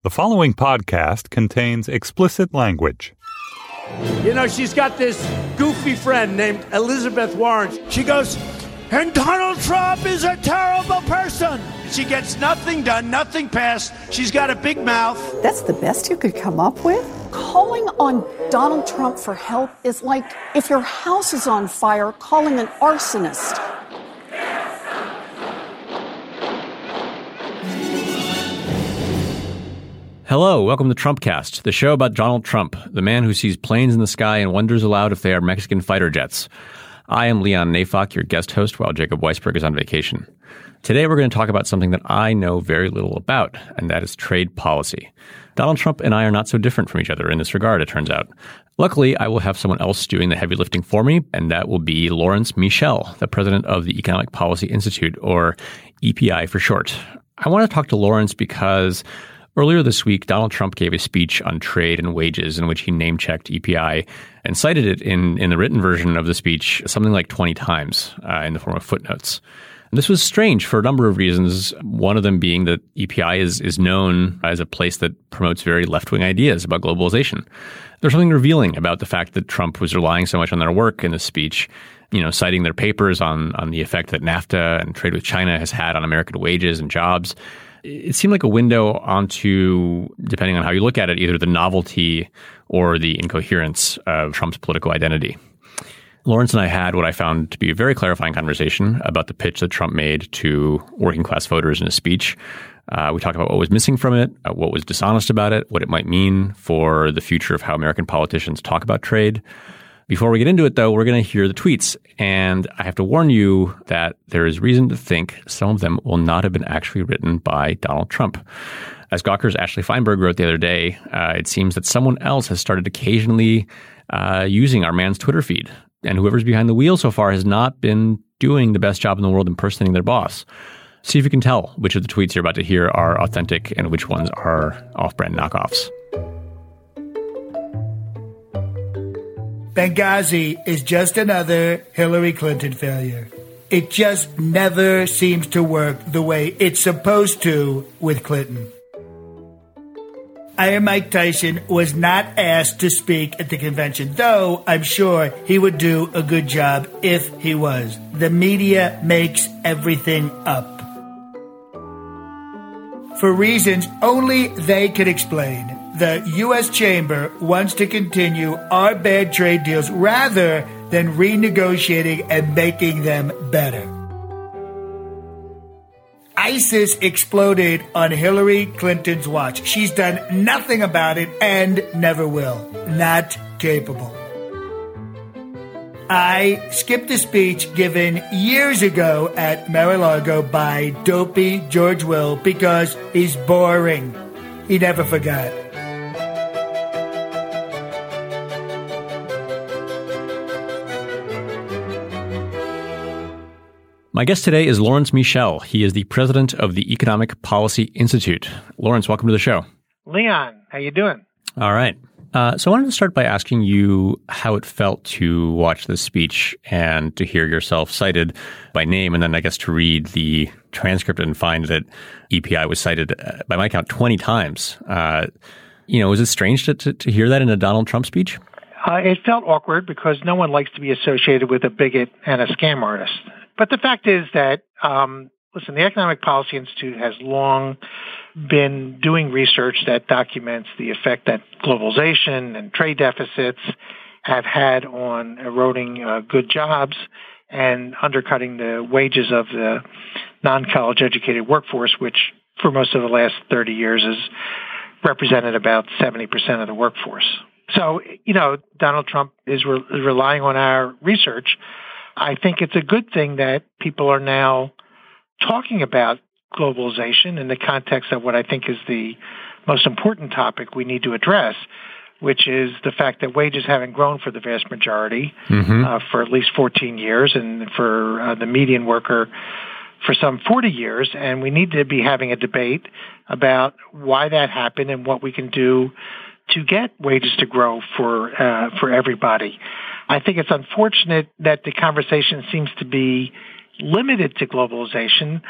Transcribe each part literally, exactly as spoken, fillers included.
The following podcast contains explicit language. You know, she's got this goofy friend named Elizabeth Warren. She goes, and Donald Trump is a terrible person. She gets nothing done, nothing passed. She's got a big mouth. That's the best you could come up with? Calling on Donald Trump for help is like if your house is on fire, calling an arsonist. Hello, welcome to Trumpcast, the show about Donald Trump, the man who sees planes in the sky and wonders aloud if they are Mexican fighter jets. I am Leon Neyfakh, your guest host, while Jacob Weisberg is on vacation. Today we're going to talk about something that I know very little about, and that is trade policy. Donald Trump and I are not so different from each other in this regard, it turns out. Luckily, I will have someone else doing the heavy lifting for me, and that will be Lawrence Michel, the president of the Economic Policy Institute, or E P I for short. I want to talk to Lawrence because earlier this week, Donald Trump gave a speech on trade and wages in which he name-checked E P I and cited it in, in the written version of the speech something like twenty times uh, in the form of footnotes. And this was strange for a number of reasons, one of them being that E P I is, is known as a place that promotes very left-wing ideas about globalization. There's something revealing about the fact that Trump was relying so much on their work in this speech, you know, citing their papers on, on the effect that NAFTA and trade with China has had on American wages and jobs. It seemed like a window onto, depending on how you look at it, either the novelty or the incoherence of Trump's political identity. Lawrence and I had what I found to be a very clarifying conversation about the pitch that Trump made to working class voters in his speech. Uh, we talked about what was missing from it, uh, what was dishonest about it, what it might mean for the future of how American politicians talk about trade. Before we get into it, though, we're going to hear the tweets. And I have to warn you that there is reason to think some of them will not have been actually written by Donald Trump. As Gawker's Ashley Feinberg wrote the other day, uh, it seems that someone else has started occasionally uh, using our man's Twitter feed. And whoever's behind the wheel so far has not been doing the best job in the world impersonating their boss. See if you can tell which of the tweets you're about to hear are authentic and which ones are off-brand knockoffs. Benghazi is just another Hillary Clinton failure. It just never seems to work the way it's supposed to with Clinton. Iron Mike Tyson was not asked to speak at the convention, though I'm sure he would do a good job if he was. The media makes everything up. For reasons only they could explain, the U S Chamber wants to continue our bad trade deals rather than renegotiating and making them better. ISIS exploded on Hillary Clinton's watch. She's done nothing about it and never will. Not capable. I skipped a speech given years ago at Mar-a-Lago by dopey George Will because he's boring. He never forgot. My guest today is Lawrence Michel. He is the president of the Economic Policy Institute. Lawrence, welcome to the show. Leon, how you doing? All right. Uh, so I wanted to start by asking you how it felt to watch this speech and to hear yourself cited by name, and then I guess to read the transcript and find that E P I was cited, uh, by my count, twenty times. Uh, you know, was it strange to, to, to hear that in a Donald Trump speech? Uh, it felt awkward because no one likes to be associated with a bigot and a scam artist. But the fact is that, um, listen, the Economic Policy Institute has long been doing research that documents the effect that globalization and trade deficits have had on eroding uh, good jobs and undercutting the wages of the non-college educated workforce, which for most of the last thirty years has represented about seventy percent of the workforce. So, you know, Donald Trump is re- relying on our research. I think it's a good thing that people are now talking about globalization in the context of what I think is the most important topic we need to address, which is the fact that wages haven't grown for the vast majority mm-hmm. uh, for at least fourteen years, and for uh, the median worker for some forty years. And we need to be having a debate about why that happened and what we can do to get wages to grow for uh, for everybody. I think it's unfortunate that the conversation seems to be limited to globalization,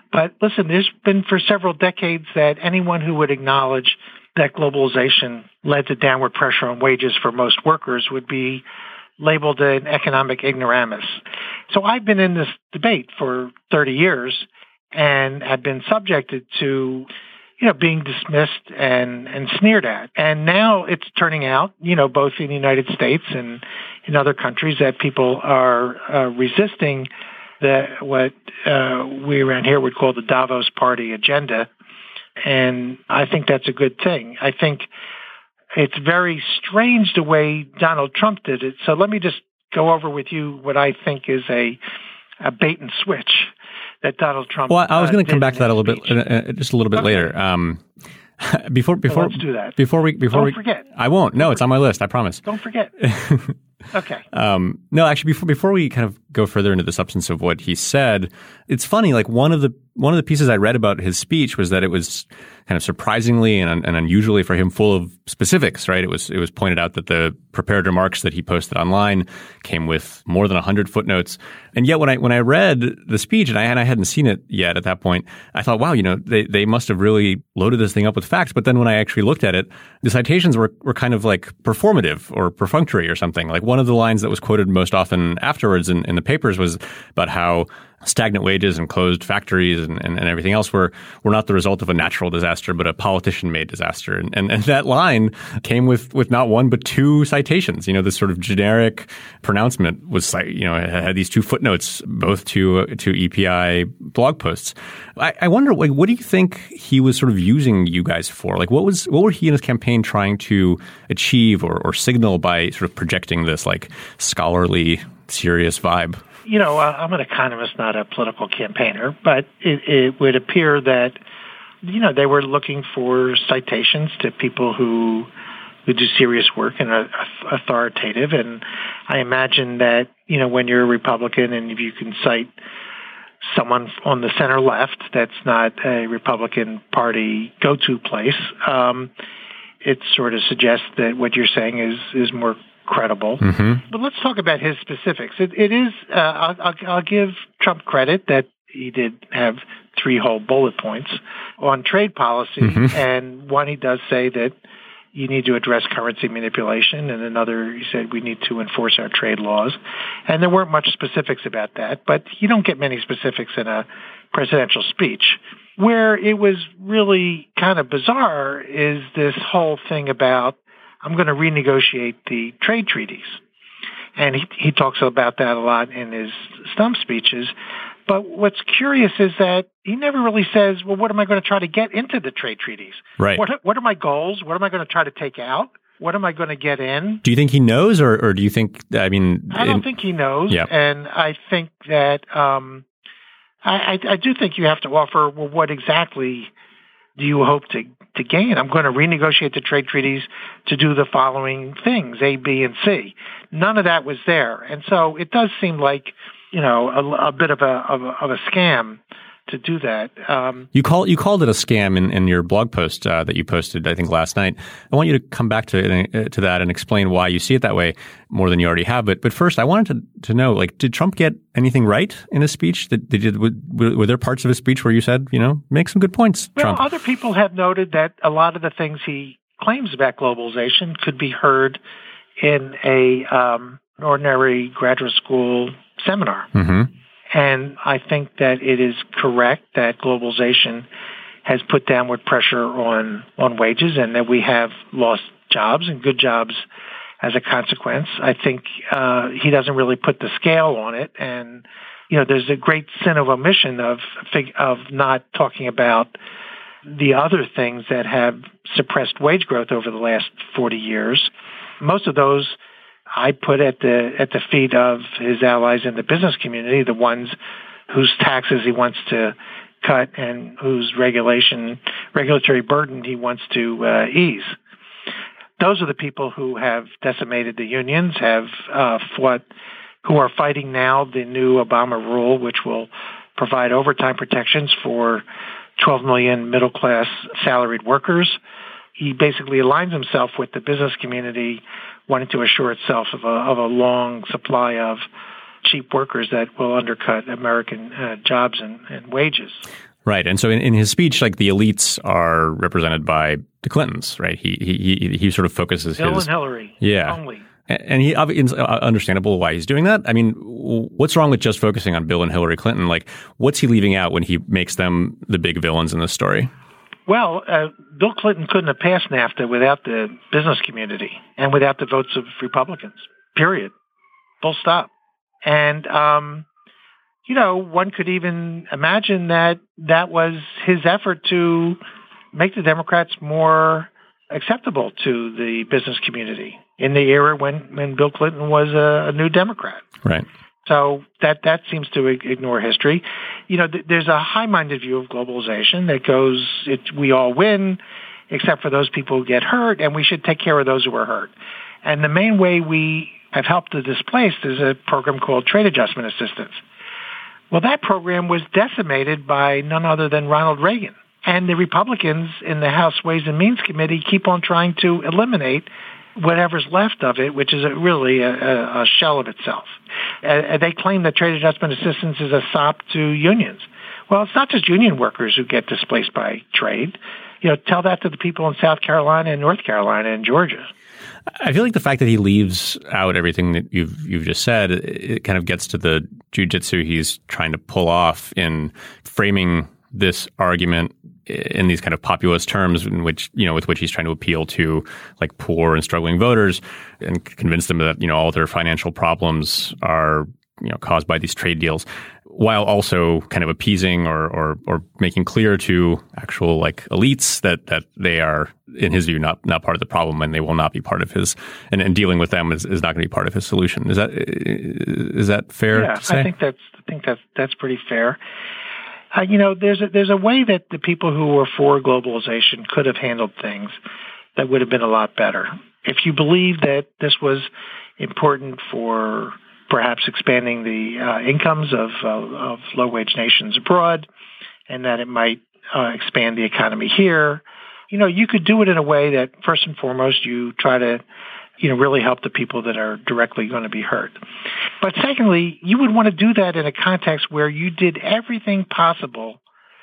But listen, there's been for several decades that anyone who would acknowledge that globalization led to downward pressure on wages for most workers would be labeled an economic ignoramus. So I've been in this debate for thirty years and have been subjected to, you know, being dismissed and, and sneered at. And now it's turning out, you know, both in the United States and in other countries that people are uh, resisting the, what uh, we around here would call the Davos Party agenda. And I think that's a good thing. I think it's very strange the way Donald Trump did it. So let me just go over with you what I think is a, a bait and switch that Donald Trump. Well, I was uh, going to come back to that a little speech. bit, uh, just a little bit okay. later. Um, before, before, well, let's do that. Before we, before Don't we, forget. I won't. No, it's on my list. I promise. Don't forget. Okay. Um, no, actually, before before we kind of go further into the substance of what he said, it's funny. Like one of the one of the pieces I read about his speech was that it was kind of surprisingly and, and unusually for him full of specifics. Right? It was it was pointed out that the prepared remarks that he posted online came with more than a hundred footnotes. And yet, when I when I read the speech and I and I hadn't seen it yet at that point, I thought, wow, you know, they they must have really loaded this thing up with facts. But then when I actually looked at it, the citations were were kind of like performative or perfunctory or something. Like one of the lines that was quoted most often afterwards in, in the papers was about how stagnant wages and closed factories and, and, and everything else were were not the result of a natural disaster, but a politician-made disaster. And, and, and that line came with, with not one, but two citations. You know, this sort of generic pronouncement was, you know, it had these two footnotes, both to to E P I blog posts. I, I wonder, like, what do you think he was sort of using you guys for? Like, what was what were he and his campaign trying to achieve or, or signal by sort of projecting this, like, scholarly, serious vibe? You know, uh, I'm an economist, not a political campaigner, but it, it would appear that, you know, they were looking for citations to people who who do serious work and are authoritative. And I imagine that, you know, when you're a Republican and if you can cite someone on the center left that's not a Republican Party go-to place, um, it sort of suggests that what you're saying is is more credible. Mm-hmm. But let's talk about his specifics. It, it is, uh, I'll, I'll, I'll give Trump credit that he did have three whole bullet points on trade policy. Mm-hmm. And one, he does say that you need to address currency manipulation. And another, he said we need to enforce our trade laws. And there weren't much specifics about that, but you don't get many specifics in a presidential speech. Where it was really kind of bizarre is this whole thing about I'm going to renegotiate the trade treaties. And he, he talks about that a lot in his stump speeches. But what's curious is that he never really says, well, what am I going to try to get into the trade treaties? Right. What, what are my goals? What am I going to try to take out? What am I going to get in? Do you think he knows, or, or do you think, I mean... I don't in, think he knows. Yeah. And I think that, um, I, I, I do think you have to offer, well, what exactly do you hope to, to gain? I'm going to renegotiate the trade treaties to do the following things, A, B, and C. None of that was there. And so it does seem like, you know, a, a bit of a, of a, of a scam to do that. Um, you call you called it a scam in, in your blog post uh, that you posted, I think, last night. I want you to come back to uh, to that and explain why you see it that way more than you already have. But but first, I wanted to, to know, like, did Trump get anything right in his speech? Did, did were, were there parts of his speech where you said, you know, make some good points, well, Trump? Other people have noted that a lot of the things he claims about globalization could be heard in a um, an ordinary graduate school seminar. Mm-hmm. And I think that it is correct that globalization has put downward pressure on, on wages and that we have lost jobs and good jobs as a consequence. I think uh, he doesn't really put the scale on it. And, you know, there's a great sin of omission of, of not talking about the other things that have suppressed wage growth over the last forty years. Most of those I put at the at the feet of his allies in the business community, the ones whose taxes he wants to cut and whose regulation regulatory burden he wants to uh, ease. Those are the people who have decimated the unions, have uh, fought, who are fighting now the new Obama rule, which will provide overtime protections for twelve million middle-class salaried workers. He basically aligns himself with the business community, wanting to assure itself of a, of a long supply of cheap workers that will undercut American uh, jobs and, and wages. Right. And so in, in his speech, like the elites are represented by the Clintons, right? He he he, he sort of focuses Bill his and Hillary. Yeah. Only. And he it's understandable why he's doing that. I mean, what's wrong with just focusing on Bill and Hillary Clinton? Like, what's he leaving out when he makes them the big villains in this story? Well, uh, Bill Clinton couldn't have passed NAFTA without the business community and without the votes of Republicans, period. Full stop. And, um, you know, one could even imagine that that was his effort to make the Democrats more acceptable to the business community in the era when, when Bill Clinton was a, a new Democrat. Right. So that, that seems to ignore history. You know, th- there's a high-minded view of globalization that goes, it, we all win, except for those people who get hurt, and we should take care of those who are hurt. And the main way we have helped the displaced is a program called Trade Adjustment Assistance. Well, that program was decimated by none other than Ronald Reagan. And the Republicans in the House Ways and Means Committee keep on trying to eliminate whatever's left of it, which is a, really a, a shell of itself. Uh, they claim that trade adjustment assistance is a sop to unions. Well, it's not just union workers who get displaced by trade. You know, tell that to the people in South Carolina and North Carolina and Georgia. I feel like the fact that he leaves out everything that you've you've just said, it kind of gets to the jujitsu he's trying to pull off in framing this argument in these kind of populist terms in which, you know, with which he's trying to appeal to like poor and struggling voters and convince them that, you know, all their financial problems are, you know, caused by these trade deals, while also kind of appeasing or or, or making clear to actual like elites that that they are, in his view, not not part of the problem and they will not be part of his, and, and dealing with them is, is not going to be part of his solution. Is that is that fair yeah, to say? I think that's I think that's that's pretty fair. Uh, you know, there's a, there's a way that the people who were for globalization could have handled things that would have been a lot better. If you believe that this was important for perhaps expanding the uh, incomes of, uh, of low-wage nations abroad, and that it might uh, expand the economy here, you know, you could do it in a way that, first and foremost, you try to, you know, really help the people that are directly going to be hurt. But secondly, you would want to do that in a context where you did everything possible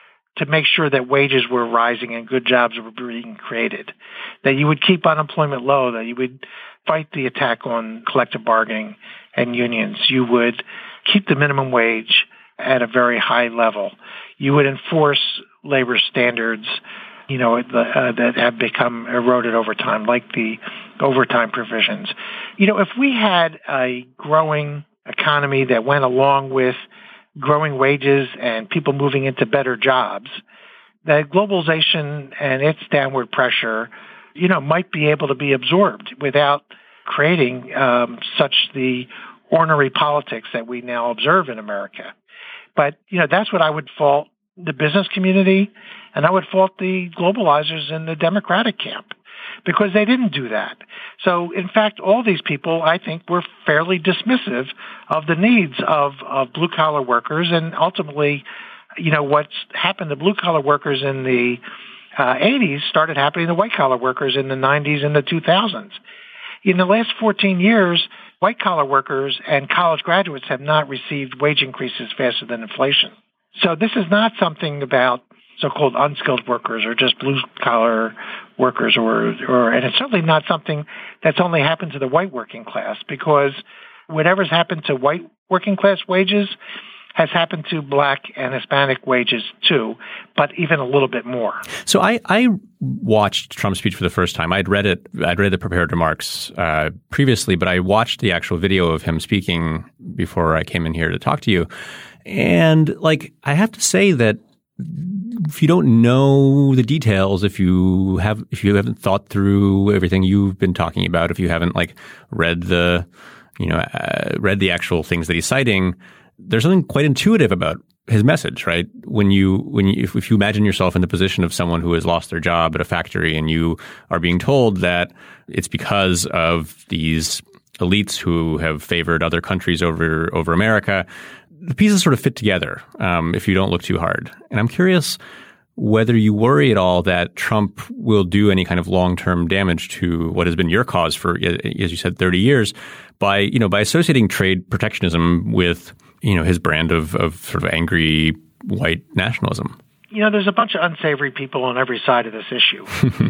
to make sure that wages were rising and good jobs were being created, that you would keep unemployment low, that you would fight the attack on collective bargaining and unions. You would keep the minimum wage at a very high level. You would enforce labor standards, you know, the, uh, that have become eroded over time, like the overtime provisions. You know, if we had a growing economy that went along with growing wages and people moving into better jobs, that globalization and its downward pressure, you know, might be able to be absorbed without creating um, such the ornery politics that we now observe in America. But, you know, that's what I would fault the business community, and I would fault the globalizers in the Democratic camp, because they didn't do that. So, in fact, all these people, I think, were fairly dismissive of the needs of, of blue-collar workers, and ultimately, you know, what's happened to blue-collar workers in the uh, eighties started happening to white-collar workers in the nineties and the two thousands. In the last fourteen years, white-collar workers and college graduates have not received wage increases faster than inflation. So this is not something about so-called unskilled workers or just blue-collar workers, or, or, and it's certainly not something that's only happened to the white working class, because whatever's happened to white working class wages has happened to black and Hispanic wages too, but even a little bit more. So I, I watched Trump's speech for the first time. I'd read it. I'd read the prepared remarks uh, previously, but I watched the actual video of him speaking before I came in here to talk to you. And like, I have to say that if you don't know the details, if you have, if you haven't thought through everything you've been talking about, if you haven't like read the, you know, uh, read the actual things that he's citing, there's something quite intuitive about his message, right? When you, when you, if, if you imagine yourself in the position of someone who has lost their job at a factory and you are being told that it's because of these elites who have favored other countries over, over America, the pieces sort of fit together um, if you don't look too hard. And I'm curious whether you worry at all that Trump will do any kind of long-term damage to what has been your cause for, as you said, thirty years by, you know, by associating trade protectionism with, you know, his brand of, of sort of angry white nationalism. you know, there's a bunch of unsavory people on every side of this issue.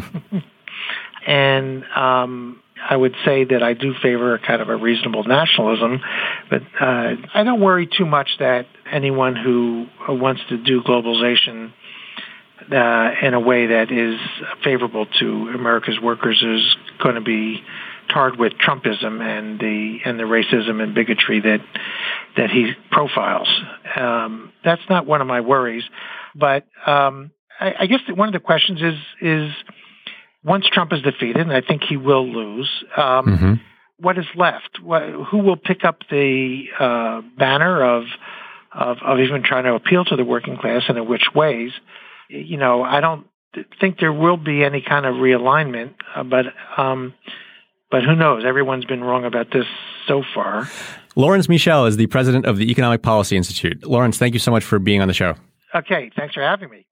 And um, I would say that I do favor kind of a reasonable nationalism, but uh, I don't worry too much that anyone who wants to do globalization uh, in a way that is favorable to America's workers is going to be tarred with Trumpism and the and the racism and bigotry that that he profiles. Um, that's not one of my worries, but um, I, I guess that one of the questions is is once Trump is defeated, and I think he will lose, um, mm-hmm. what is left? What, who will pick up the uh, banner of, of of even trying to appeal to the working class, and in which ways? You know, I don't think there will be any kind of realignment, uh, but. Um, But who knows? Everyone's been wrong about this so far. Lawrence Michel is the president of the Economic Policy Institute. Lawrence, thank you so much for being on the show. Okay, thanks for having me.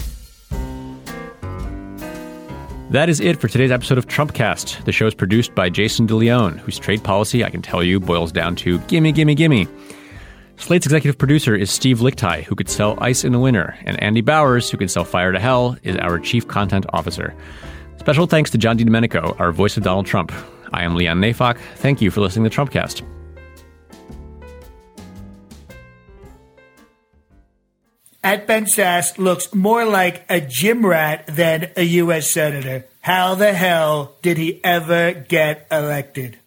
That is it for today's episode of Trumpcast. The show is produced by Jason DeLeon, whose trade policy, I can tell you, boils down to gimme, gimme, gimme. Slate's executive producer is Steve Lickteig, who could sell ice in the winter, and Andy Bowers, who can sell fire to hell, is our chief content officer. Special thanks to John DiDomenico, our voice of Donald Trump. I am Leon Neyfakh. Thank you for listening to Trumpcast. At Ben Sass looks more like a gym rat than a U S senator. How the hell did he ever get elected?